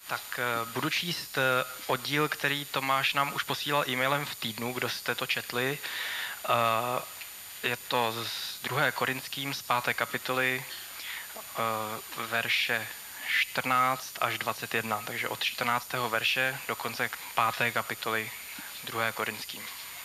Tak budu číst oddíl, který Tomáš nám už posílal e-mailem v týdnu, kdo jste to četli. Je to z 2. Korinským z 5. kapitoly, verše 14 až 21, takže od 14. verše do konce 5. kapitoly 2. Korinským.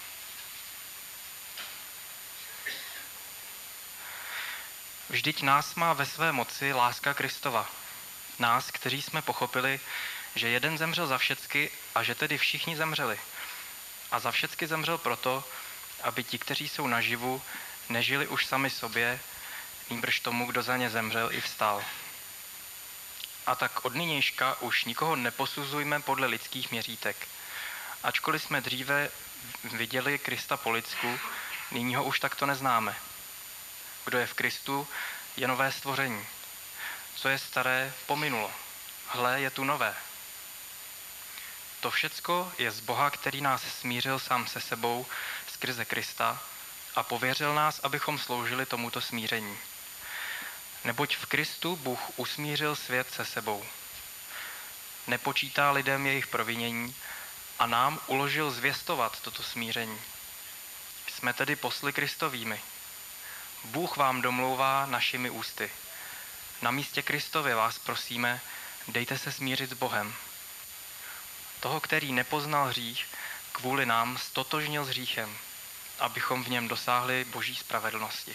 Vždyť nás má ve své moci láska Kristova. Nás, kteří jsme pochopili, že jeden zemřel za všecky a že tedy všichni zemřeli. A za všecky zemřel proto, aby ti, kteří jsou naživu, nežili už sami sobě, nýbrž tomu, kdo za ně zemřel i vstal. A tak od nynějška už nikoho neposuzujme podle lidských měřítek. Ačkoliv jsme dříve viděli Krista po lidsku, nyní ho už takto neznáme. Kdo je v Kristu, je nové stvoření. Co je staré, pominulo. Hle, je tu nové. To všecko je z Boha, který nás smířil sám se sebou skrze Krista a pověřil nás, abychom sloužili tomuto smíření. Neboť v Kristu Bůh usmířil svět se sebou. Nepočítá lidem jejich provinění a nám uložil zvěstovat toto smíření. Jsme tedy posly Kristovými. Bůh vám domlouvá našimi ústy. Na místě Kristově vás prosíme, dejte se smířit s Bohem. Toho, který nepoznal hřích, kvůli nám stotožnil s hříchem, abychom v něm dosáhli Boží spravedlnosti.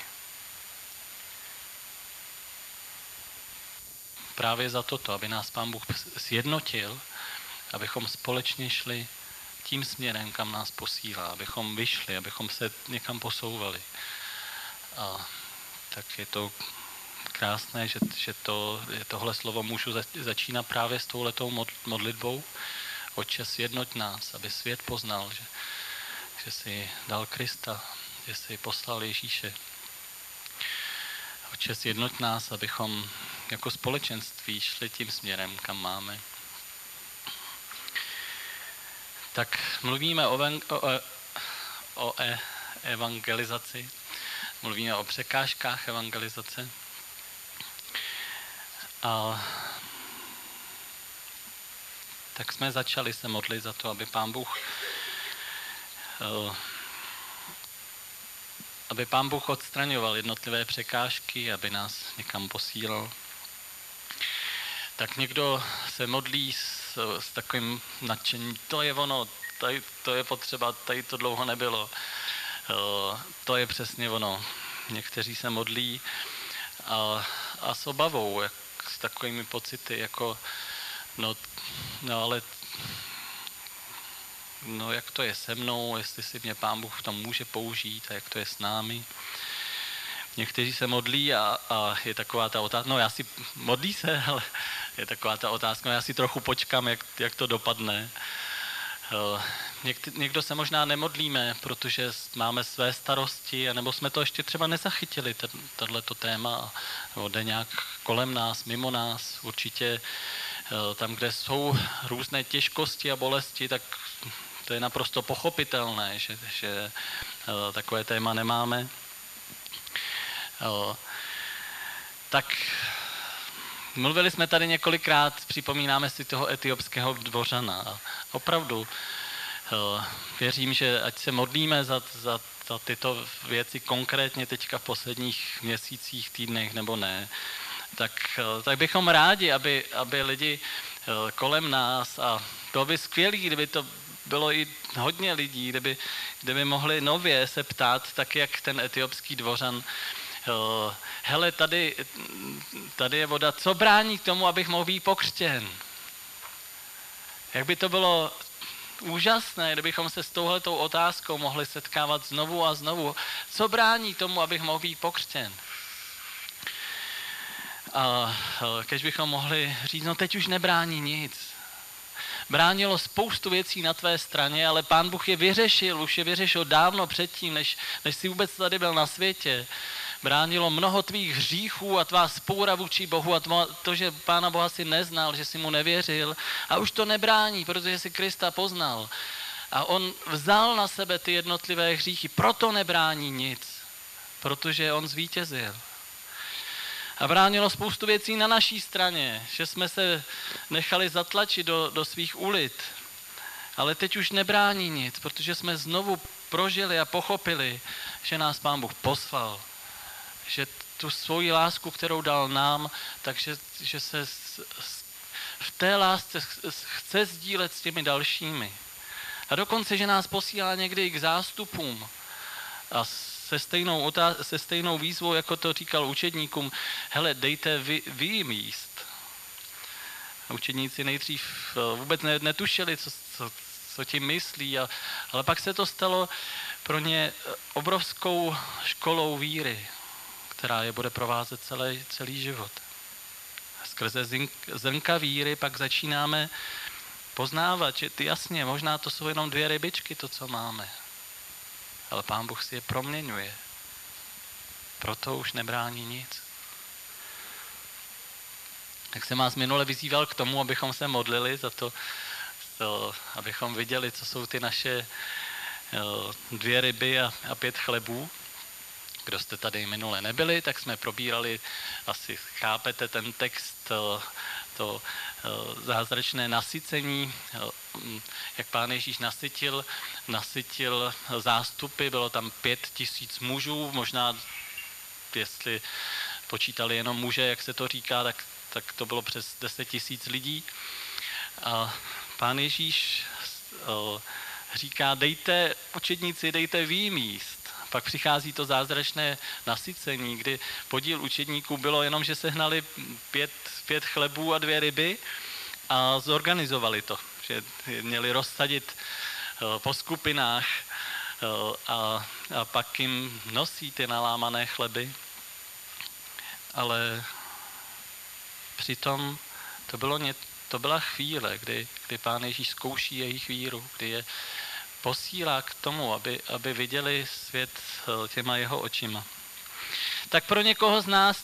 Právě za toto, aby nás Pán Bůh sjednotil, abychom společně šli tím směrem, kam nás posílá, abychom vyšli, abychom se někam posouvali. A tak je to krásné, že tohle slovo můžu začínat právě s touhletou modlitbou. Otče, sjednoť nás, aby svět poznal, že jsi dal Krista, že jsi poslal Ježíše. Otče, sjednoť nás, abychom jako společenství šli tím směrem, kam máme. Tak mluvíme o evangelizaci, mluvíme o překážkách evangelizace. A tak jsme začali se modlit za to, aby Pán Bůh odstraňoval jednotlivé překážky, aby nás někam posílal. Tak někdo se modlí s takovým nadšením, to je ono, to je potřeba, tady to dlouho nebylo. To je přesně ono. Někteří se modlí a s obavou, s takovými pocity, jako ale jak to je se mnou, jestli si mě Pán Bůh tam může použít a jak to je s námi. Někteří se modlí a je taková ta otázka, modlí se, ale je taková ta otázka, já si trochu počkám, jak to dopadne. Někdo se možná nemodlíme, protože máme své starosti, nebo jsme to ještě třeba nezachytili, tohleto téma, nebo jde nějak kolem nás, mimo nás. Určitě tam, kde jsou různé těžkosti a bolesti, tak to je naprosto pochopitelné, že takové téma nemáme. Tak mluvili jsme tady několikrát, připomínáme si toho etiopského dvořana. A opravdu věřím, že ať se modlíme za tyto věci konkrétně teďka v posledních měsících, týdnech nebo ne, tak bychom rádi, aby lidi kolem nás, a bylo by skvělé, kdyby to bylo i hodně lidí, kdyby mohli nově se ptát, tak jak ten etiopský dvořan, hele, tady je voda, co brání k tomu, abych mohl být pokřtěn? Jak by to bylo úžasné, kdybychom se s touhletou otázkou mohli setkávat znovu a znovu. Co brání tomu, abych mohl být pokřtěn? A když bychom mohli říct, teď už nebrání nic. Bránilo spoustu věcí na tvé straně, ale Pán Bůh je vyřešil, už je vyřešil dávno předtím, než jsi vůbec tady byl na světě. Bránilo mnoho tvých hříchů a tvá spoura vůči Bohu a to, že Pána Boha si neznal, že si mu nevěřil. A už to nebrání, protože si Krista poznal. A on vzal na sebe ty jednotlivé hříchy, proto nebrání nic, protože on zvítězil. A bránilo spoustu věcí na naší straně, že jsme se nechali zatlačit do svých ulit. Ale teď už nebrání nic, protože jsme znovu prožili a pochopili, že nás Pán Bůh poslal. Že tu svoji lásku, kterou dal nám, takže že se v té lásce chce sdílet s těmi dalšími. A dokonce, že nás posílá někdy i k zástupům. A se stejnou výzvou, jako to říkal učedníkům, hele, dejte vy jim jíst. A učedníci nejdřív vůbec netušili, co tím myslí, ale pak se to stalo pro ně obrovskou školou víry, která je bude provázet celý život. Skrze zrnka víry pak začínáme poznávat, že jasně, možná to jsou jenom 2 rybičky, to, co máme. Ale Pán Bůh si je proměňuje. Proto už nebrání nic. Tak jsem vás minule vyzýval k tomu, abychom se modlili za to, abychom viděli, co jsou ty naše 2 ryby a 5 chlebů. Kdo jste tady minule nebyli, tak jsme probírali, asi chápete ten text, to zázračné nasycení, jak Pán Ježíš nasytil zástupy, bylo tam 5 000 mužů, možná jestli počítali jenom muže, jak se to říká, tak to bylo přes 10 000 lidí. A Pán Ježíš říká, učedníci, dejte vy jim jíst. Pak přichází to zázračné nasycení, kdy podíl učedníků bylo jenom, že sehnali 5 chlebů a 2 ryby a zorganizovali to, že měli rozsadit po skupinách a pak jim nosí ty nalámané chleby. Ale přitom to byla chvíle, kdy Pán Ježíš zkouší jejich víru, kdy je posílá k tomu, aby viděli svět těma jeho očima. Tak pro někoho z nás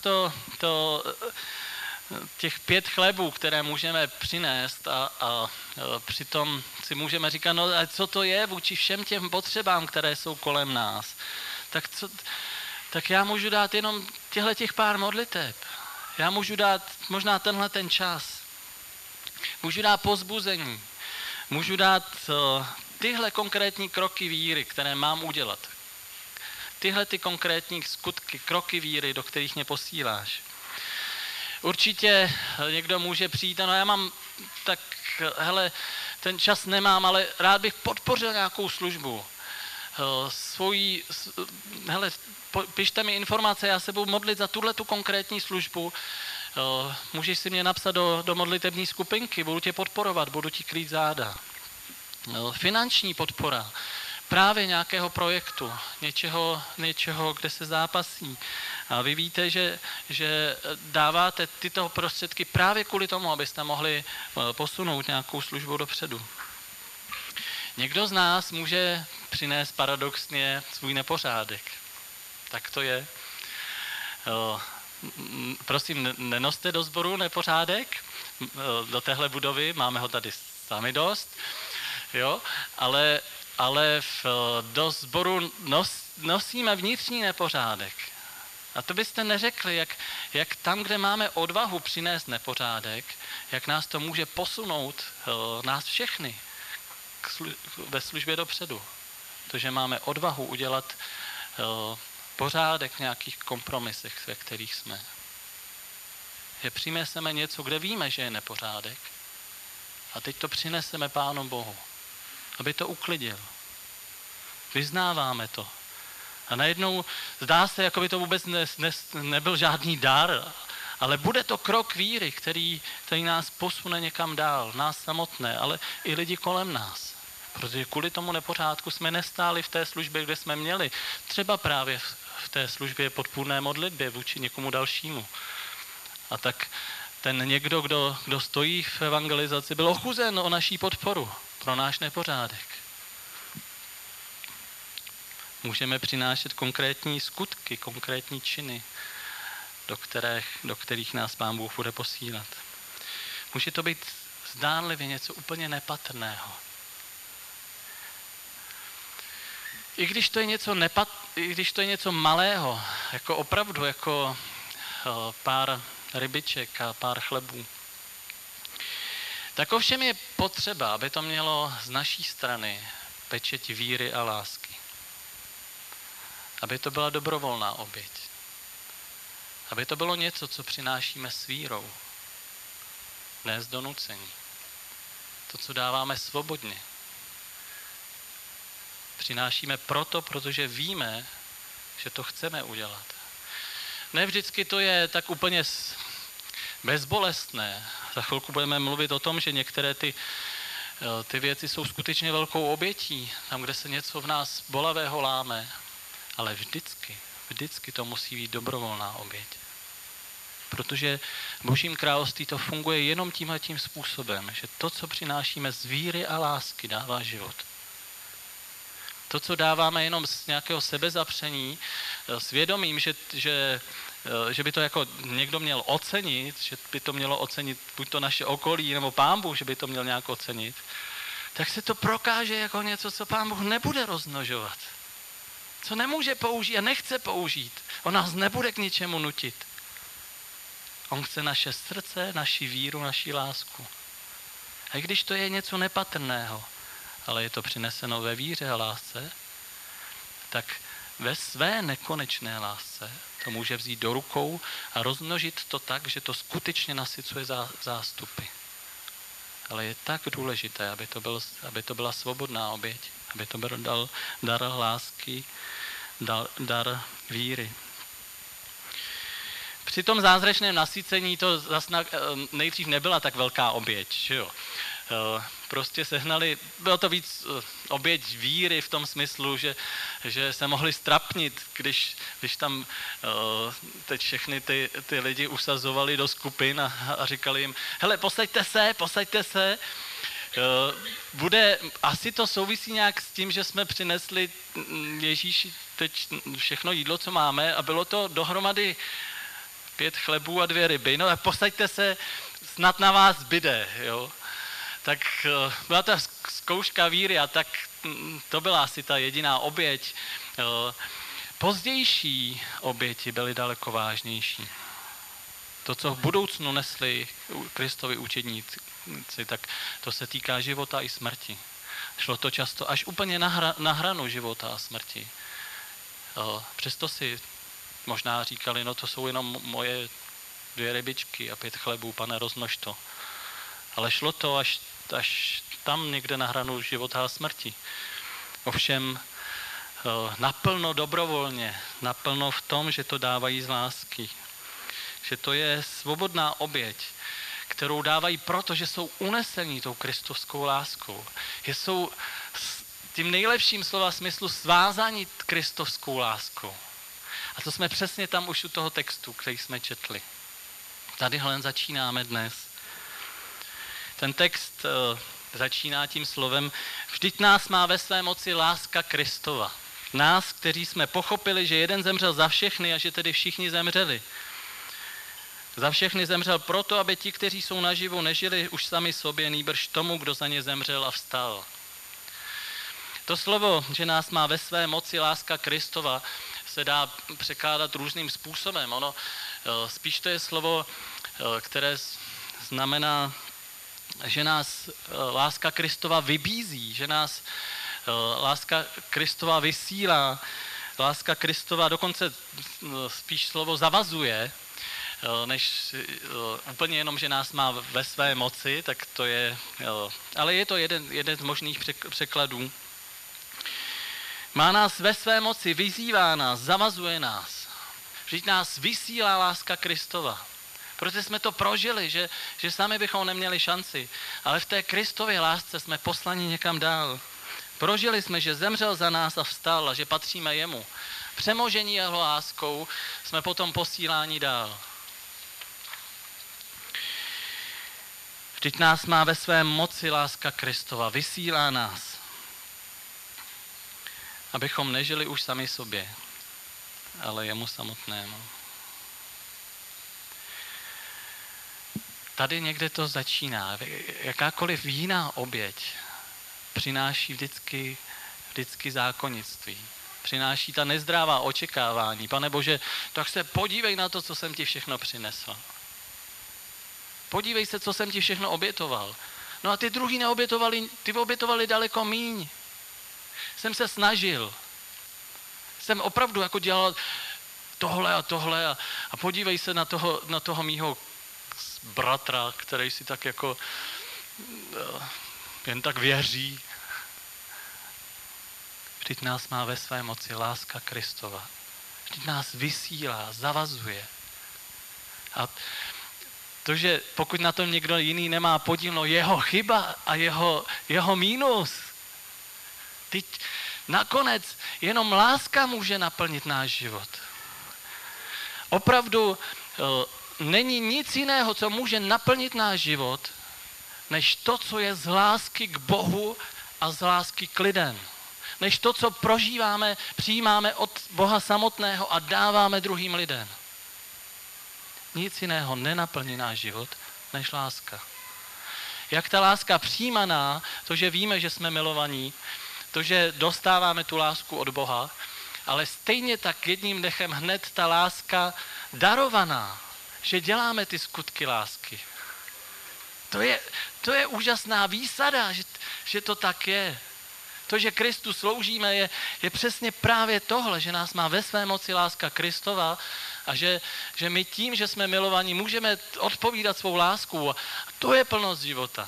těch 5 chlebů, které můžeme přinést a přitom si můžeme říkat, no a co to je vůči všem těm potřebám, které jsou kolem nás. Tak já můžu dát jenom těch pár modliteb. Já můžu dát možná tenhle ten čas. Můžu dát povzbuzení. Můžu dát tyhle konkrétní kroky víry, které mám udělat. Tyhle ty konkrétní skutky, kroky víry, do kterých mě posíláš. Určitě někdo může přijít, no já mám, tak hele, ten čas nemám, ale rád bych podpořil nějakou službu. Hele, pište mi informace, já se budu modlit za tuhletu konkrétní službu. Můžeš si mě napsat do modlitební skupinky, budu tě podporovat, budu ti krýt záda. Finanční podpora právě nějakého projektu, něčeho, kde se zápasí. A vy víte, že dáváte tyto prostředky právě kvůli tomu, abyste mohli posunout nějakou službu dopředu. Někdo z nás může přinést paradoxně svůj nepořádek. Tak to je. Prosím, nenoste do sboru nepořádek, do téhle budovy, máme ho tady sami dost, jo, ale do sboru nosíme vnitřní nepořádek. A to byste neřekli, jak tam, kde máme odvahu přinést nepořádek, jak nás to může posunout, nás všechny, ve službě dopředu. To, že máme odvahu udělat pořádek v nějakých kompromisech, ve kterých jsme. Že přineseme něco, kde víme, že je nepořádek, a teď to přineseme Pánu Bohu, aby to uklidil. Vyznáváme to. A najednou zdá se, jako by to vůbec nebyl žádný dar, ale bude to krok víry, který nás posune někam dál, nás samotné, ale i lidi kolem nás. Protože kvůli tomu nepořádku jsme nestáli v té službě, kde jsme měli. Třeba právě v té službě podpůrné modlitbě vůči někomu dalšímu. A tak ten někdo, kdo stojí v evangelizaci, byl ochuzen o naší podporu pro náš nepořádek. Můžeme přinášet konkrétní skutky, konkrétní činy, do kterých nás Pán Bůh bude posílat. Může to být zdánlivě něco úplně nepatrného. I když to je něco malého, jako opravdu, jako pár rybiček a pár chlebů. Tak ovšem je potřeba, aby to mělo z naší strany pečeť víry a lásky. Aby to byla dobrovolná oběť. Aby to bylo něco, co přinášíme s vírou. Ne z donucení. To, co dáváme svobodně. Přinášíme proto, protože víme, že to chceme udělat. Ne vždycky to je tak úplně bezbolestné. Za chvilku budeme mluvit o tom, že některé ty věci jsou skutečně velkou obětí, tam, kde se něco v nás bolavého láme. Ale vždycky to musí být dobrovolná oběť. Protože v Božím království to funguje jenom tímhletím způsobem, že to, co přinášíme z víry a lásky, dává život. To, co dáváme jenom z nějakého sebezapření, s vědomím, že by to jako někdo měl ocenit, že by to mělo ocenit buď to naše okolí, nebo Pán Bůh, že by to měl nějak ocenit, tak se to prokáže jako něco, co Pán Bůh nebude rozmnožovat. Co nemůže použít a nechce použít. On nás nebude k ničemu nutit. On chce naše srdce, naši víru, naši lásku. A i když to je něco nepatrného, ale je to přineseno ve víře a lásce, tak ve své nekonečné lásce to může vzít do rukou a rozmnožit to tak, že to skutečně nasycuje zástupy. Ale je tak důležité, aby to byla svobodná oběť, aby to byl dar lásky, dar víry. Při tom zázračném nasycení to nejdřív nebyla tak velká oběť, že jo? Prostě bylo to víc oběť víry v tom smyslu, že se mohli strapnit, když tam teď všechny ty lidi usazovali do skupin a říkali jim, hele, posaďte se. Asi to souvisí nějak s tím, že jsme přinesli Ježíši teď všechno jídlo, co máme, a bylo to dohromady 5 chlebů a 2 ryby. No a posaďte se, snad na vás zbyde, jo. Tak byla ta zkouška víry a tak to byla asi ta jediná oběť. Pozdější oběti byly daleko vážnější. To, co v budoucnu nesli Kristovi učedníci, tak to se týká života i smrti. Šlo to často až úplně na hranu života a smrti. Přesto si možná říkali, no to jsou jenom moje 2 rybičky a 5 chlebů, Pane, rozmnož to. Ale šlo to až tam někde na hranu života a smrti. Ovšem naplno dobrovolně, naplno v tom, že to dávají z lásky. Že to je svobodná oběť, kterou dávají proto, že jsou unesení tou kristovskou láskou. Že jsou tím nejlepším slova smyslu svázaní kristovskou láskou. A to jsme přesně tam už u toho textu, který jsme četli. Tadyhle začínáme dnes. Ten text začíná tím slovem: vždyť nás má ve své moci láska Kristova. Nás, kteří jsme pochopili, že jeden zemřel za všechny a že tedy všichni zemřeli. Za všechny zemřel proto, aby ti, kteří jsou naživu, nežili už sami sobě, nýbrž tomu, kdo za ně zemřel a vstal. To slovo, že nás má ve své moci láska Kristova, se dá překládat různým způsobem. Spíš to je slovo, které znamená, že nás láska Kristova vybízí, že nás láska Kristova vysílá, láska Kristova dokonce spíš slovo zavazuje, než úplně jenom, že nás má ve své moci, tak to je, ale je to jeden z možných překladů. Má nás ve své moci, vyzývá nás, zavazuje nás. Vždyť nás vysílá láska Kristova. Protože jsme to prožili, že sami bychom neměli šanci. Ale v té Kristově lásce jsme poslani někam dál. Prožili jsme, že zemřel za nás a vstal a že patříme jemu. Přemožení jeho láskou jsme potom posíláni dál. Vždyť nás má ve své moci láska Kristova, vysílá nás, abychom nežili už sami sobě, ale jemu samotnému. Tady někde to začíná. Jakákoliv jiná oběť přináší vždycky zákonnictví. Přináší ta nezdravá očekávání. Pane Bože, tak se podívej na to, co jsem ti všechno přinesl. Podívej se, co jsem ti všechno obětoval. No a ty druhý neobětovali, ty obětovali daleko míň. Jsem se snažil. Jsem opravdu jako dělal tohle a tohle a podívej se na toho mýho bratra, který si tak jako jen tak věří. Vždyť nás má ve své moci láska Kristova. Vždyť nás vysílá, zavazuje. A to, že pokud na tom někdo jiný nemá podíl, no jeho chyba a jeho mínus. Teď nakonec jenom láska může naplnit náš život. Opravdu není nic jiného, co může naplnit náš život, než to, co je z lásky k Bohu a z lásky k lidem. Než to, co prožíváme, přijímáme od Boha samotného a dáváme druhým lidem. Nic jiného nenaplní náš život, než láska. Jak ta láska přijímaná, to, že víme, že jsme milovaní, to, že dostáváme tu lásku od Boha, ale stejně tak jedním dechem hned ta láska darovaná, že děláme ty skutky lásky. To je úžasná výsada, že to tak je. To, že Kristu sloužíme, je přesně právě tohle, že nás má ve své moci láska Kristova a že my tím, že jsme milovaní, můžeme odpovídat svou láskou. A to je plnost života.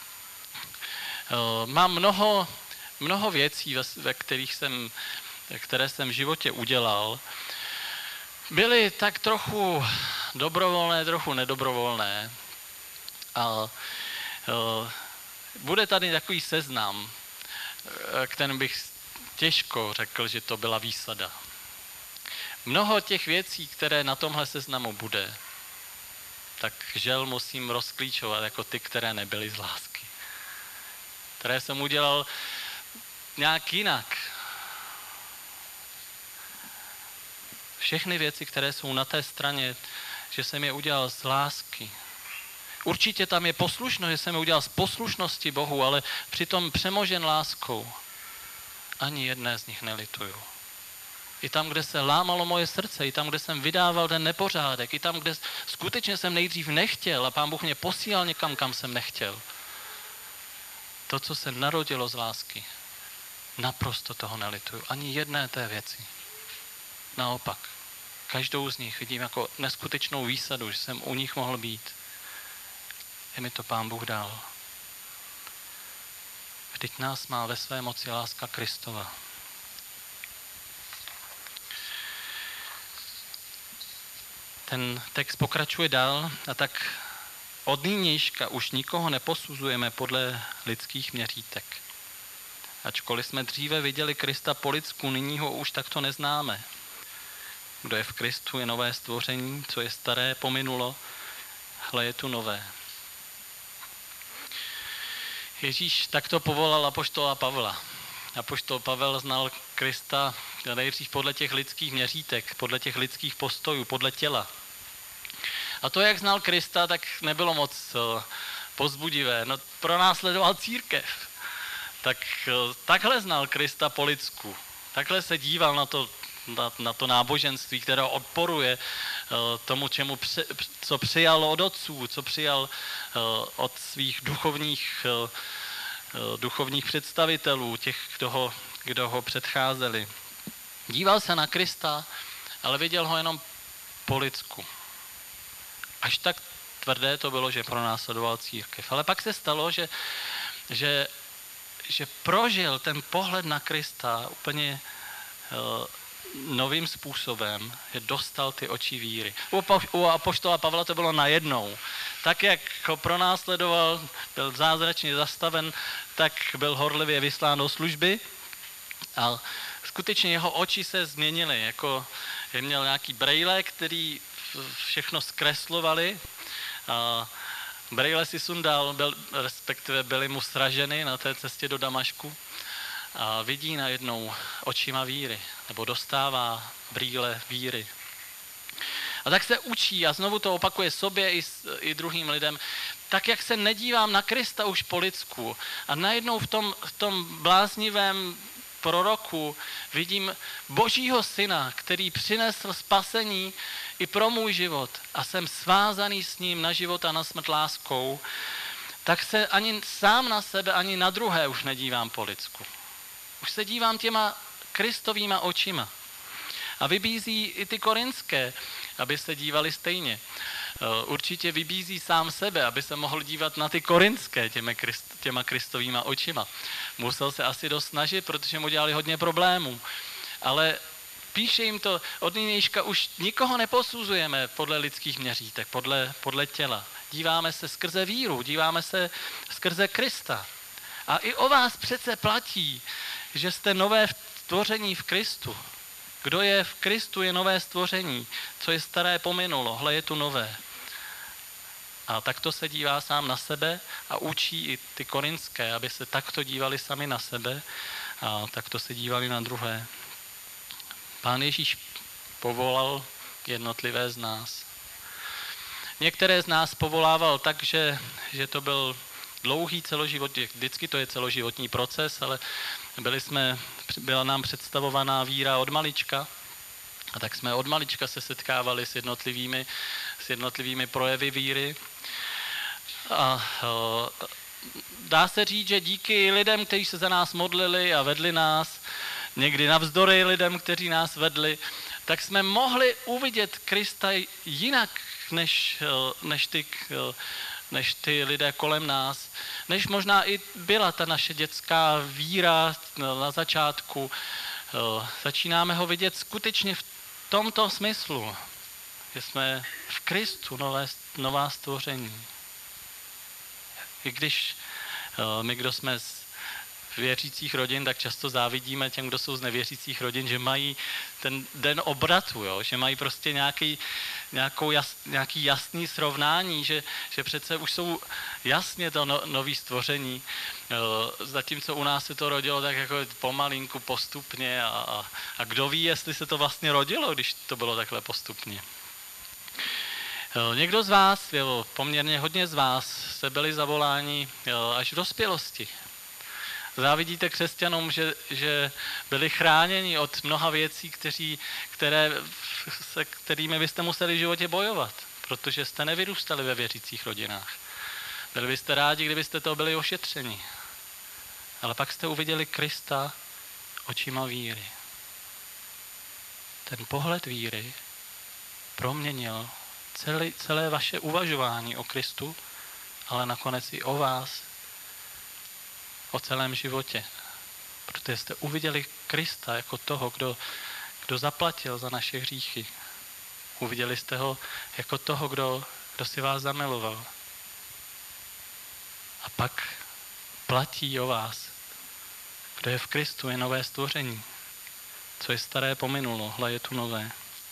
Mám mnoho věcí, které jsem v životě udělal. Byly tak trochu dobrovolné, trochu nedobrovolné. A bude tady takový seznam, kterým bych těžko řekl, že to byla výsada. Mnoho těch věcí, které na tomhle seznamu bude, tak žel musím rozklíčovat jako ty, které nebyly z lásky. Které jsem udělal nějak jinak. Všechny věci, které jsou na té straně, že jsem je udělal z lásky. Určitě tam je poslušnost, že jsem je udělal z poslušnosti Bohu, ale přitom přemožen láskou. Ani jedné z nich nelituju. I tam, kde se lámalo moje srdce, i tam, kde jsem vydával ten nepořádek, i tam, kde skutečně jsem nejdřív nechtěl a Pán Bůh mě posílal někam, kam jsem nechtěl. To, co se narodilo z lásky, naprosto toho nelituju. Ani jedné té věci. Naopak, každou z nich vidím jako neskutečnou výsadu, že jsem u nich mohl být. Je mi to Pán Bůh dal. Vždyť nás má ve své moci láska Kristova. Ten text pokračuje dál a tak od nynějška už nikoho neposuzujeme podle lidských měřítek. Ačkoliv jsme dříve viděli Krista po lidsku, nyní ho už takto neznáme. Kdo je v Kristu, je nové stvoření, co je staré, pominulo, hle je tu nové. Ježíš takto povolal apoštola Pavla. Apoštol Pavel znal Krista nejdřív podle těch lidských měřítek, podle těch lidských postojů, podle těla. A to, jak znal Krista, tak nebylo moc povzbudivé. No, pronásledoval církev. Takhle znal Krista po lidsku. Takhle se díval na to náboženství, které odporuje tomu, co přijal od otců, co přijal od svých duchovních představitelů, těch, kdo ho předcházeli. Díval se na Krista, ale viděl ho jenom po lidsku. Až tak tvrdé to bylo, že pronásledoval církev. Ale pak se stalo, že prožil ten pohled na Krista úplně novým způsobem, že dostal ty oči víry. U apoštola Pavla to bylo najednou. Tak, jak ho pronásledoval, byl zázračně zastaven, tak byl horlivě vyslán do služby a skutečně jeho oči se změnily, jako že měl nějaký brejle, který všechno zkreslovali. A brejle si sundal, respektive byly mu sraženy na té cestě do Damašku a vidí najednou očima víry, nebo dostává brýle víry. A tak se učí a znovu to opakuje sobě i druhým lidem, tak jak se nedívám na Krista už po lidsku a najednou v tom bláznivém proroků vidím Božího syna, který přinesl spasení i pro můj život a jsem svázaný s ním na život a na smrt láskou, tak se ani sám na sebe, ani na druhé už nedívám po lidsku. Už se dívám těma Kristovýma očima. A vybízí i ty korinské, aby se dívali stejně. Určitě vybízí sám sebe, aby se mohl dívat na ty korinské těma Kristovýma očima. Musel se asi dost snažit, protože mu dělali hodně problémů. Ale píše jim to, od nynějška už nikoho neposuzujeme podle lidských měřítek, podle těla. Díváme se skrze víru, díváme se skrze Krista. A i o vás přece platí, že jste nové stvoření v Kristu. Kdo je v Kristu, je nové stvoření. Co je staré, pominulo, hle je tu nové. A takto se dívá sám na sebe a učí i ty korinské, aby se takto dívali sami na sebe a takto se dívali na druhé. Pán Ježíš povolal jednotlivé z nás. Některé z nás povolával tak, že to byl dlouhý celoživotní, vždycky to je celoživotní proces, ale byla nám představovaná víra od malička, a tak jsme od malička se setkávali s jednotlivými projevy víry. A dá se říct, že díky lidem, kteří se za nás modlili a vedli nás, někdy navzdory lidem, kteří nás vedli, tak jsme mohli uvidět Krista jinak než ty lidé kolem nás, než možná i byla ta naše dětská víra na začátku. Začínáme ho vidět skutečně v tomto smyslu, že jsme v Kristu nová stvoření. I když my, kdo jsme z věřících rodin, tak často závidíme těm, kdo jsou z nevěřících rodin, že mají ten den obratu, jo? Že mají prostě nějaký jasný srovnání, že přece už jsou jasně to nový stvoření, zatímco u nás se to rodilo tak jako pomalinku, postupně a kdo ví, jestli se to vlastně rodilo, když to bylo takhle postupně. Někdo z vás, poměrně hodně z vás, se byli zavoláni až v dospělosti. Závidíte křesťanům, že byli chráněni od mnoha věcí, se kterými byste museli v životě bojovat, protože jste nevyrůstali ve věřících rodinách. Byli byste rádi, kdybyste to byli ošetřeni. Ale pak jste uviděli Krista očima víry. Ten pohled víry proměnil celé vaše uvažování o Kristu, ale nakonec i o vás, o celém životě. Protože jste uviděli Krista jako toho, kdo zaplatil za naše hříchy. Uviděli jste ho jako toho, kdo si vás zamiloval. A pak platí o vás. Kdo je v Kristu, je nové stvoření. Co je staré, pominulo, hle je tu nové.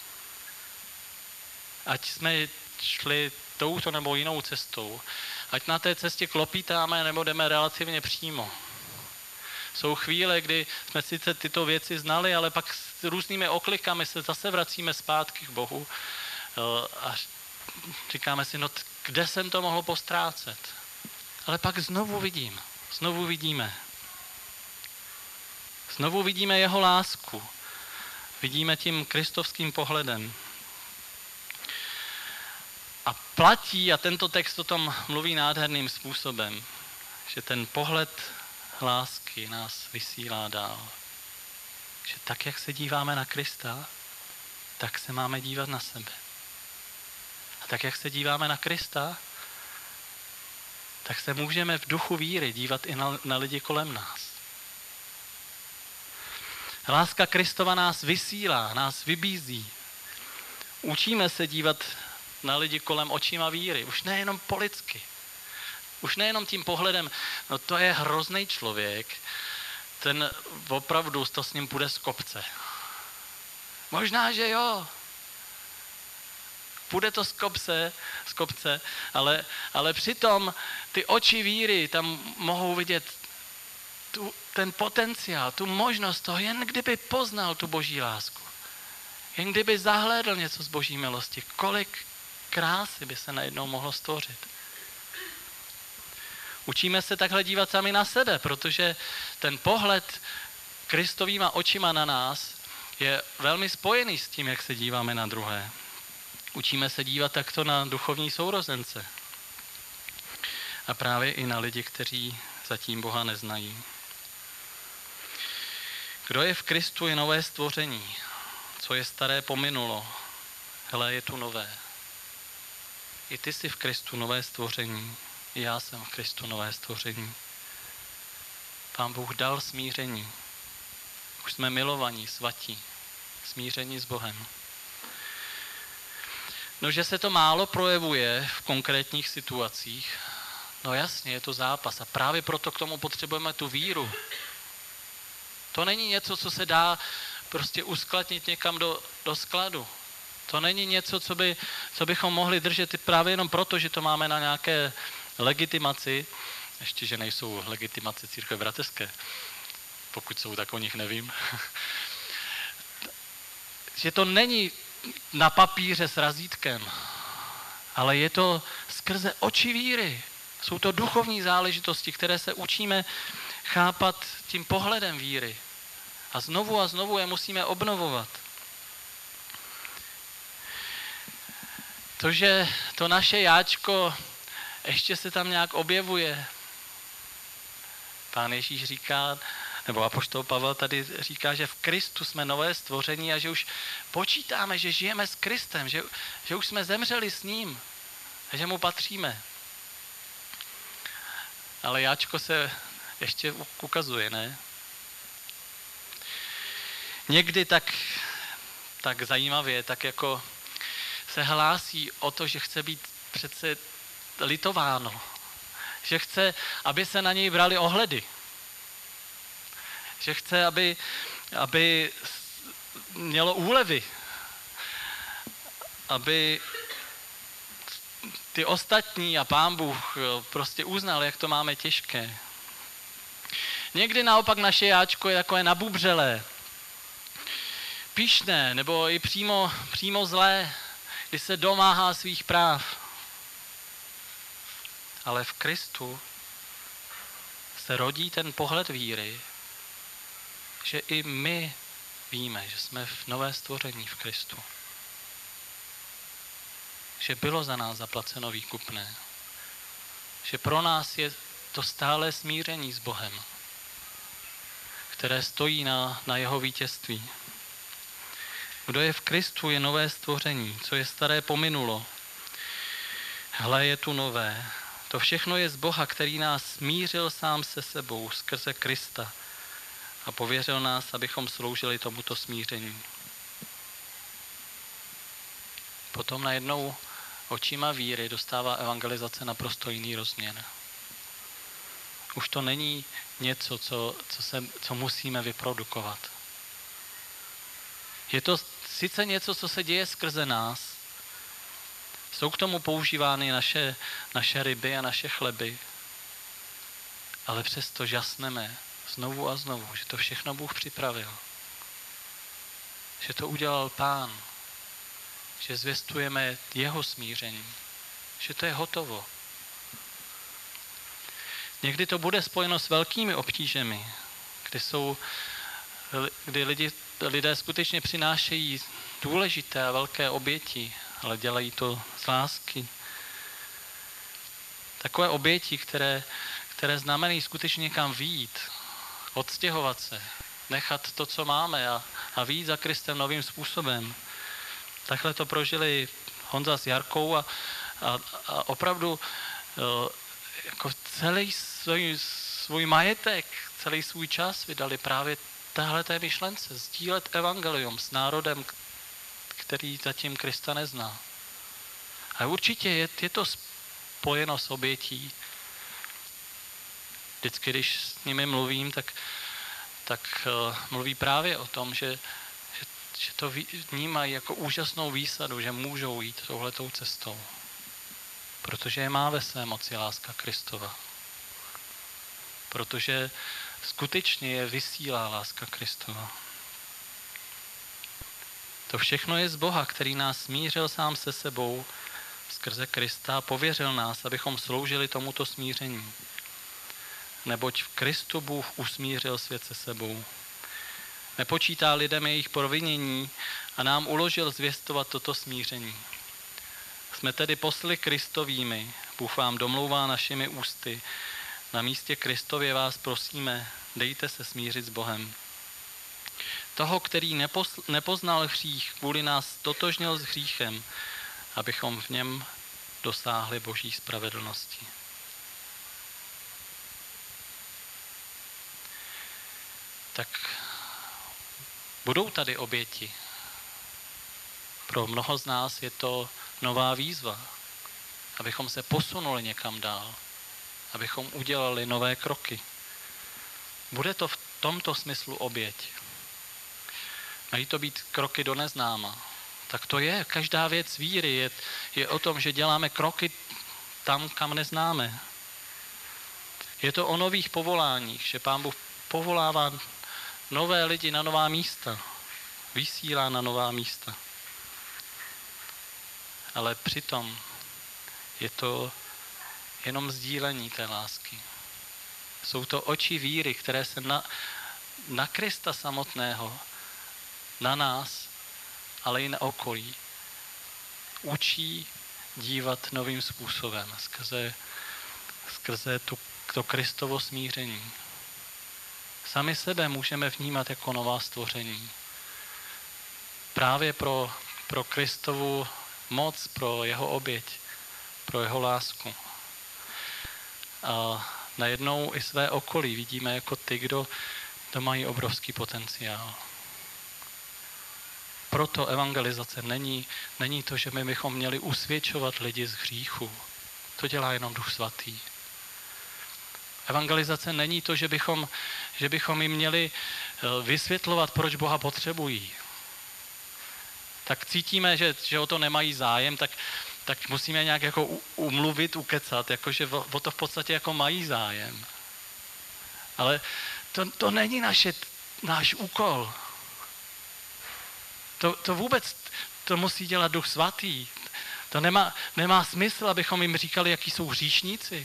Ať jsme šli touto nebo jinou cestou, ať na té cestě klopítáme nebo jdeme relativně přímo. Jsou chvíle, kdy jsme sice tyto věci znali, ale pak s různými oklikami se zase vracíme zpátky k Bohu a říkáme si, no kde jsem to mohl postrácet? Ale pak znovu vidíme. Znovu vidíme jeho lásku. Vidíme tím kristovským pohledem. A platí, a tento text o tom mluví nádherným způsobem, že ten pohled lásky nás vysílá dál. Že tak, jak se díváme na Krista, tak se máme dívat na sebe. A tak, jak se díváme na Krista, tak se můžeme v duchu víry dívat i na lidi kolem nás. Láska Kristova nás vysílá, nás vybízí. Učíme se dívat na lidi kolem očima víry. Už nejenom po lidsky. Už nejenom tím pohledem, no to je hrozný člověk, ten opravdu to s ním půjde z kopce. Možná, že jo. Půjde to z kopce, ale přitom ty oči víry tam mohou vidět ten potenciál, tu možnost toho, jen kdyby poznal tu boží lásku. Jen kdyby zahlédl něco z boží milosti, kolik krásy by se najednou mohlo stvořit. Učíme se takhle dívat sami na sebe, protože ten pohled Kristovýma očima na nás je velmi spojený s tím, jak se díváme na druhé. Učíme se dívat takto na duchovní sourozence. A právě i na lidi, kteří zatím Boha neznají. Kdo je v Kristu, je nové stvoření. Co je staré, pominulo. Hele, je tu nové. I ty jsi v Kristu nové stvoření. I já jsem v Kristu nové stvoření. Pán Bůh dal smíření. Už jsme milovaní, svatí. Smíření s Bohem. No, že se to málo projevuje v konkrétních situacích, no jasně, je to zápas a právě proto k tomu potřebujeme tu víru. To není něco, co se dá prostě uskladnit někam do skladu. To není něco, co bychom mohli držet právě jenom proto, že to máme na nějaké legitimaci, ještě, že nejsou legitimace církve bratrské, pokud jsou, tak o nich nevím. Že to není na papíře s razítkem, ale je to skrze oči víry. Jsou to duchovní záležitosti, které se učíme chápat tím pohledem víry. A znovu je musíme obnovovat. To, že to naše jáčko ještě se tam nějak objevuje. Pán Ježíš říká, nebo apoštol Pavel tady říká, že v Kristu jsme nové stvoření a že už počítáme, že žijeme s Kristem, že už jsme zemřeli s ním a že mu patříme. Ale jáčko se ještě ukazuje, ne? Někdy tak zajímavě, tak jako se hlásí o to, že chce být přece litováno. Že chce, aby se na něj brali ohledy. Že chce, aby mělo úlevy. Aby ty ostatní a Pán Bůh prostě uznal, jak to máme těžké. Někdy naopak naše jáčko je takové nabubřelé, pyšné, nebo i přímo zlé, kdy se domáhá svých práv. Ale v Kristu se rodí ten pohled víry, že i my víme, že jsme v nové stvoření v Kristu. Že bylo za nás zaplaceno výkupné. Že pro nás je to stále smíření s Bohem, které stojí na jeho vítězství. Kdo je v Kristu, je nové stvoření. Co je staré, pominulo. Hle, je tu nové. To všechno je z Boha, který nás smířil sám se sebou skrze Krista a pověřil nás, abychom sloužili tomuto smíření. Potom najednou očima víry dostává evangelizace naprosto jiný rozměr. Už to není něco, co musíme vyprodukovat. Je to sice něco, co se děje skrze nás. Jsou k tomu používány naše ryby a naše chleby. Ale přesto žasneme znovu a znovu, že to všechno Bůh připravil. Že to udělal Pán. Že zvěstujeme jeho smíření. Že to je hotovo. Někdy to bude spojeno s velkými obtížemi, kdy lidé skutečně přinášejí důležité a velké oběti, ale dělají to z lásky. Takové oběti, které znamenají skutečně někam vyjít, odstěhovat se, nechat to, co máme a vyjít za Kristem novým způsobem. Takhle to prožili Honza s Jarkou a opravdu jako celý svůj majetek, celý svůj čas vydali právě téhleté myšlence, sdílet evangelium s národem, který zatím Krista nezná. A určitě je to spojeno s obětí. Vždycky, když s nimi mluvím, tak mluví právě o tom, že to vnímají jako úžasnou výsadu, že můžou jít touhletou cestou. Protože je má ve své moci láska Kristova. Protože skutečně je vysílá láska Kristova. To všechno je z Boha, který nás smířil sám se sebou skrze Krista a pověřil nás, abychom sloužili tomuto smíření. Neboť v Kristu Bůh usmířil svět se sebou, nepočítá lidem jejich provinění a nám uložil zvěstovat toto smíření. Jsme tedy posly Kristovými, Bůh vám domlouvá našimi ústy. Na místě Kristově vás prosíme, dejte se smířit s Bohem. Toho, který nepoznal hřích, kvůli nás totožnil s hříchem, abychom v něm dosáhli Boží spravedlnosti. Tak budou tady oběti. Pro mnoho z nás je to nová výzva, abychom se posunuli někam dál, abychom udělali nové kroky. Bude to v tomto smyslu oběť. Mají to být kroky do neznáma. Tak to je. Každá věc víry je o tom, že děláme kroky tam, kam neznáme. Je to o nových povoláních, že Pán Bůh povolává nové lidi na nová místa. Vysílá na nová místa. Ale přitom je to jenom sdílení té lásky. Jsou to oči víry, které se na Krista samotného, na nás, ale i na okolí, učí dívat novým způsobem, skrze to Kristovo smíření. Sami sebe můžeme vnímat jako nová stvoření. Právě pro Kristovu moc, pro jeho oběť, pro jeho lásku. A najednou i své okolí vidíme jako ty, kdo mají obrovský potenciál. Proto evangelizace není to, že my bychom měli usvědčovat lidi z hříchu. To dělá jenom Duch Svatý. Evangelizace není to, že bychom jim měli vysvětlovat, proč Boha potřebují. Tak cítíme, že o to nemají zájem, tak musíme nějak jako umluvit, ukecat, jakože o to v podstatě jako mají zájem. Ale to není náš úkol. To vůbec to musí dělat Duch Svatý. To nemá smysl, abychom jim říkali, jaký jsou hříšníci.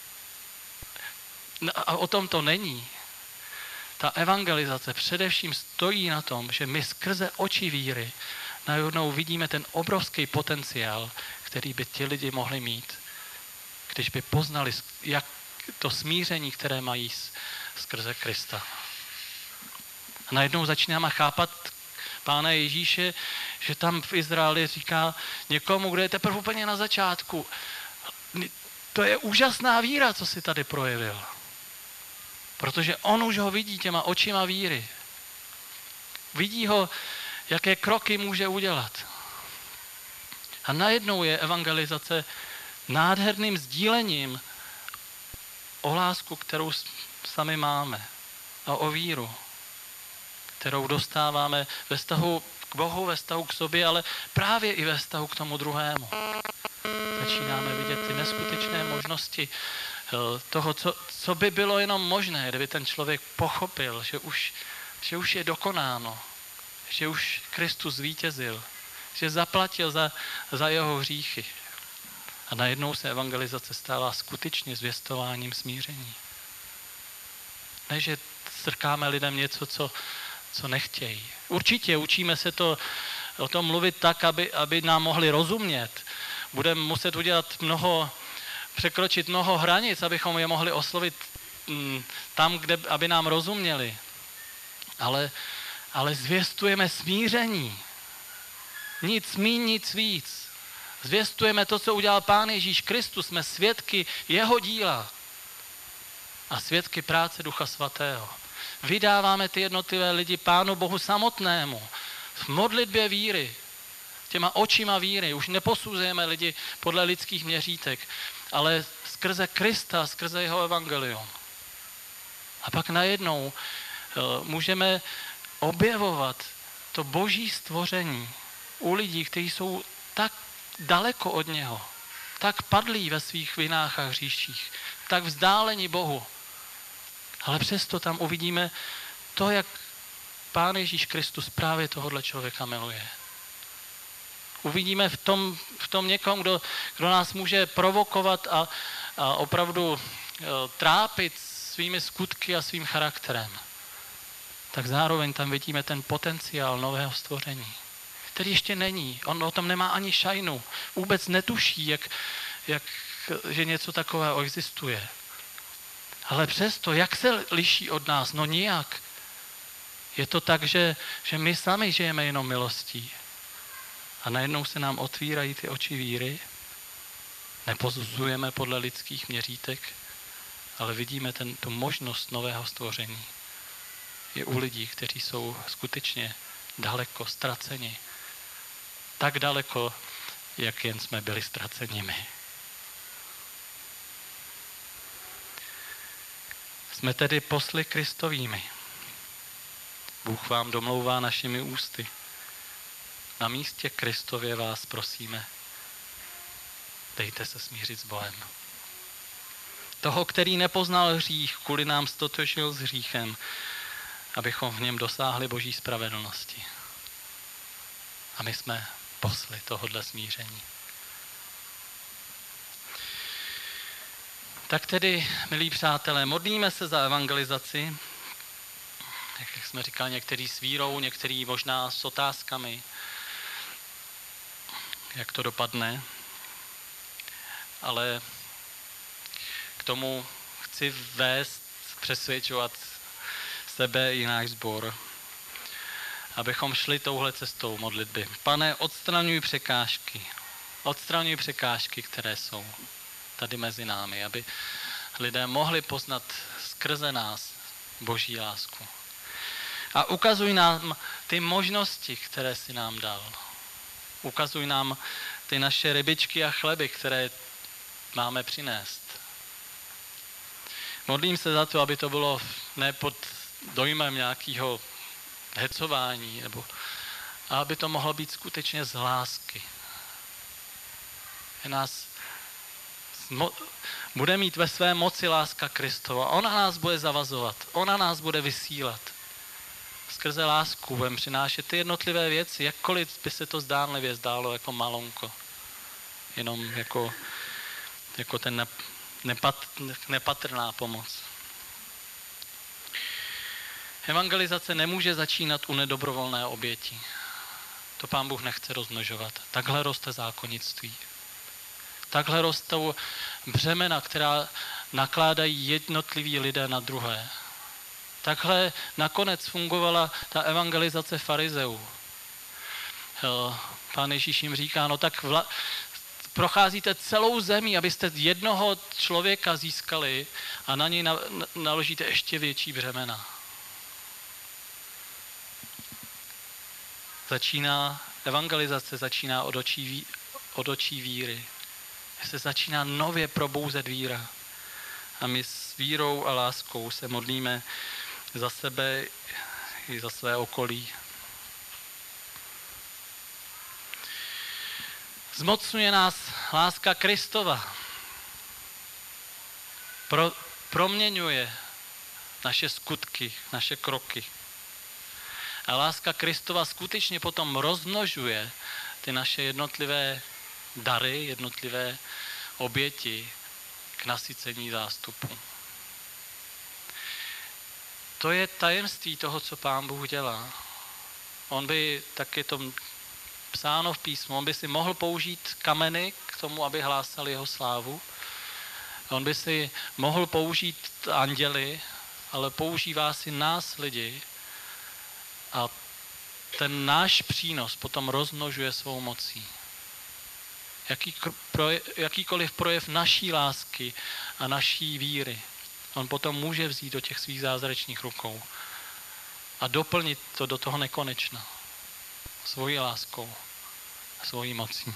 A o tom to není. Ta evangelizace především stojí na tom, že my skrze oči víry najednou vidíme ten obrovský potenciál, který by ti lidi mohli mít, když by poznali jak to smíření, které mají skrze Krista. A najednou začínáme chápat Pána Ježíše, že tam v Izraeli říká někomu, kdo je teprve úplně na začátku. To je úžasná víra, co si tady projevil. Protože on už ho vidí těma očima víry. Vidí ho, jaké kroky může udělat. A najednou je evangelizace nádherným sdílením o lásku, kterou sami máme. A o víru, kterou dostáváme ve vztahu k Bohu, ve vztahu k sobě, ale právě i ve vztahu k tomu druhému. Začínáme vidět ty neskutečné možnosti toho, co by bylo jenom možné, kdyby ten člověk pochopil, že už je dokonáno, že už Kristus zvítězil, že zaplatil za jeho hříchy. A najednou se evangelizace stává skutečně zvěstováním smíření. Ne, že strkáme lidem něco, co nechtějí. Určitě učíme se o tom mluvit tak, aby nám mohli rozumět. Budeme muset překročit mnoho hranic, abychom je mohli oslovit tam, aby nám rozuměli. Ale zvěstujeme smíření. Nic míň, nic víc. Zvěstujeme to, co udělal Pán Ježíš Kristus. Jsme svědky jeho díla a svědky práce Ducha Svatého. Vydáváme ty jednotlivé lidi Pánu Bohu samotnému. V modlitbě víry, těma očima víry. Už neposuzujeme lidi podle lidských měřítek, ale skrze Krista, skrze jeho evangelium. A pak najednou můžeme objevovat to boží stvoření u lidí, kteří jsou tak daleko od něho, tak padlí ve svých vinách a hříších, tak vzdálení Bohu. Ale přesto tam uvidíme to, jak Pán Ježíš Kristus právě tohohle člověka miluje. Uvidíme v tom někom, kdo nás může provokovat a opravdu trápit svými skutky a svým charakterem. tak zároveň tam vidíme ten potenciál nového stvoření, který ještě není. On o tom nemá ani šajnu. Vůbec netuší, že něco takového existuje. Ale přesto, jak se liší od nás? No nijak. Je to tak, že my sami žijeme jenom milostí. A najednou se nám otvírají ty oči víry. Neposuzujeme podle lidských měřítek, ale vidíme tu možnost nového stvoření. Je u lidí, kteří jsou skutečně daleko ztraceni. Tak daleko, jak jen jsme byli ztraceni my. Jsme tedy posly Kristovými. Bůh vám domlouvá našimi ústy. Na místě Kristově vás prosíme, dejte se smířit s Bohem. Toho, který nepoznal hřích, kvůli nám stotožnil s hříchem, abychom v něm dosáhli Boží spravedlnosti. A my jsme posly tohodle smíření. Tak tedy, milí přátelé, modlíme se za evangelizaci, jak jsme říkali, některý s vírou, některý možná s otázkami, jak to dopadne. Ale k tomu chci vést, přesvědčovat sebe i náš sbor, abychom šli touhle cestou modlitby. Pane, odstraňuj překážky, které jsou tady mezi námi, aby lidé mohli poznat skrze nás Boží lásku. A ukazuj nám ty možnosti, které jsi nám dal. Ukazuj nám ty naše rybičky a chleby, které máme přinést. Modlím se za to, aby to bylo ne pod dojmem nějakého hecování, a aby to mohlo být skutečně z lásky. Bude mít ve své moci láska Kristova. Ona nás bude zavazovat, ona nás bude vysílat. Skrze lásku budeme přinášet ty jednotlivé věci, jakkoliv by se to zdánlivě zdálo jako malonko. Jenom jako ten nepatrná pomoc. Evangelizace nemůže začínat u nedobrovolné oběti. To Pán Bůh nechce rozmnožovat. Takhle roste zákonnictví. Takhle rostou břemena, která nakládají jednotliví lidé na druhé. Takhle nakonec fungovala ta evangelizace farizeů. Pán Ježíš jim říká, no tak procházíte celou zemi, abyste jednoho člověka získali a na něj naložíte ještě větší břemena. Evangelizace začíná od očí víry. Se začíná nově probouzet víra. A my s vírou a láskou se modlíme za sebe i za své okolí. Zmocňuje nás láska Kristova. Proměňuje naše skutky, naše kroky. A láska Kristova skutečně potom rozmnožuje ty naše jednotlivé dary, jednotlivé oběti k nasycení zástupu. To je tajemství toho, co Pán Bůh dělá. On by, tak je to psáno v písmu, on by si mohl použít kameny k tomu, aby hlásali jeho slávu. On by si mohl použít anděly, ale používá si nás lidi a ten náš přínos potom rozmnožuje svou mocí. Jakýkoliv projev naší lásky a naší víry on potom může vzít do těch svých zázračných rukou a doplnit to do toho nekonečna. Svojí láskou, svojí mocí.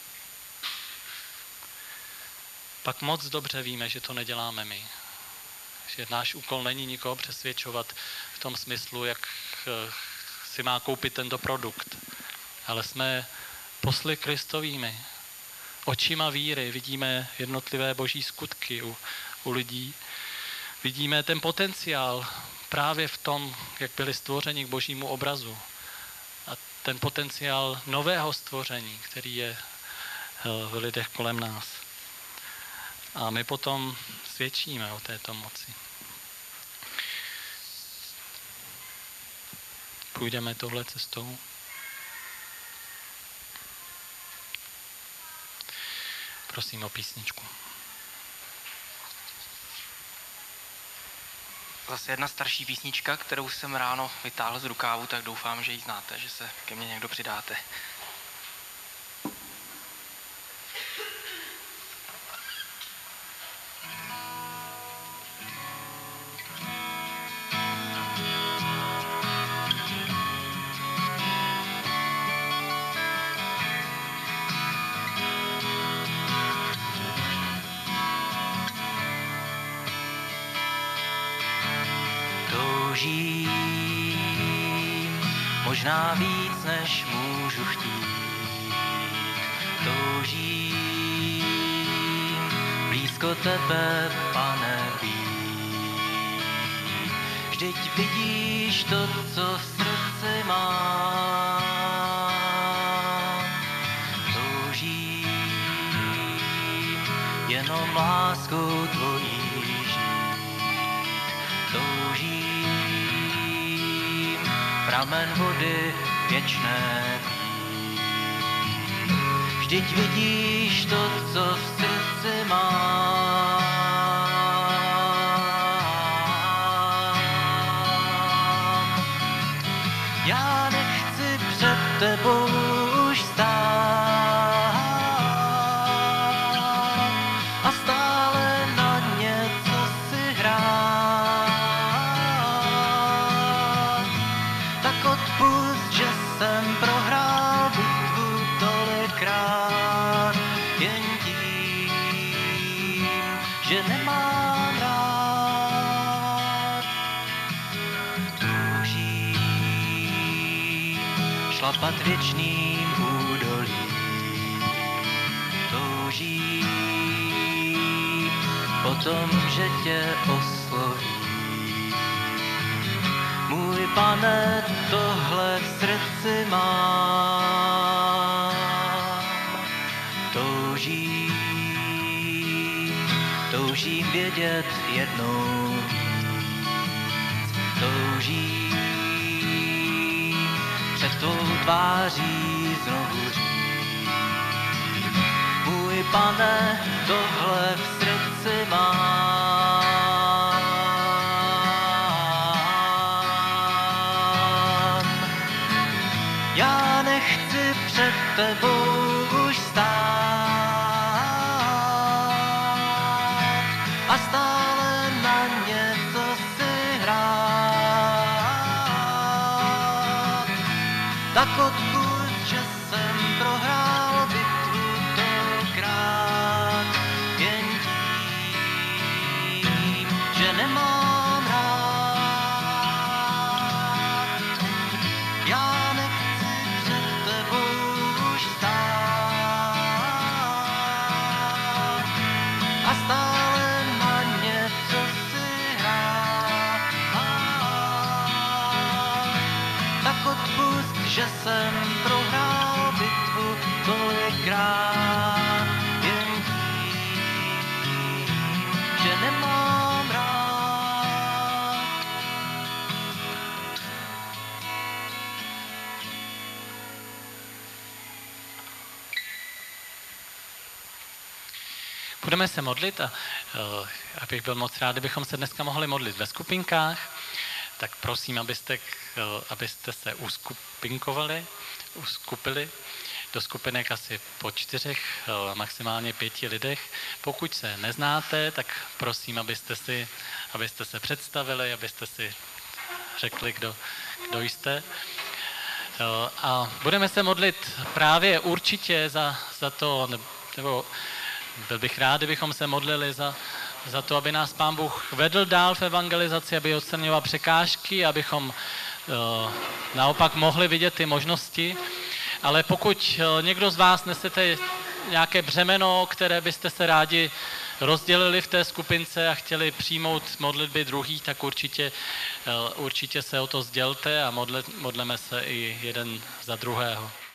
Pak moc dobře víme, že to neděláme my. Že náš úkol není nikoho přesvědčovat v tom smyslu, jak si má koupit tento produkt. Ale jsme posly Kristovými. Očima víry vidíme jednotlivé boží skutky u lidí. Vidíme ten potenciál právě v tom, jak byli stvořeni k božímu obrazu. A ten potenciál nového stvoření, který je v lidech kolem nás. A my potom svědčíme o této moci. půjdeme touhle cestou. Prosím o písničku. Zase jedna starší písnička, kterou jsem ráno vytáhl z rukávu, tak doufám, že ji znáte, že se ke mně někdo přidáte. Možná víc, než můžu chtít. Toužím blízko tebe, Pane, být. Vždyť vidíš to, co v srdci mám. Toužím jenom láskou tvojí žít. Toužím pramen vody věčné pít. Vždyť vidíš to, co v srdci mám. Já nechci před tebou už stát a stále na něco si hrát. Tak odpusť, že jsem prohrál bitvu tolikrát, jen tím, že nemám rád. Toužím šlapat věčným údolím. Toužím potom, že tě oslovím. Můj Pane, tohle v srdci mám. Toužím vědět jednou víc. Toužím před tvou tváří znovu říct. Můj Pane, tohle v srdci mám. Já nechci před tebou už stát a stále na něco si hrát. Tak odpusť, že jsem prohrál bitvu tolikrát, jen tím, že nemám rád. Já nechci před tebou už stát a stále na něco si hrát. Tak odpusť, že jsem prohrál bitvu tolikrát, jen tím, že nemám rád. Budeme se modlit a abych byl moc rád, kdybychom se dneska mohli modlit ve skupinkách, tak prosím, abyste se uskupili do skupinek asi po 4, maximálně 5 lidech. Pokud se neznáte, tak prosím, abyste se představili, abyste si řekli, kdo jste. A budeme se modlit právě určitě za to, nebo byl bych rád, kdybychom se modlili za to, aby nás Pán Bůh vedl dál v evangelizaci, aby odstraňoval překážky, abychom naopak mohli vidět ty možnosti. Ale pokud někdo z vás nesete nějaké břemeno, které byste se rádi rozdělili v té skupince a chtěli přijmout modlitby druhých, tak určitě se o to sdělte a modleme se i jeden za druhého.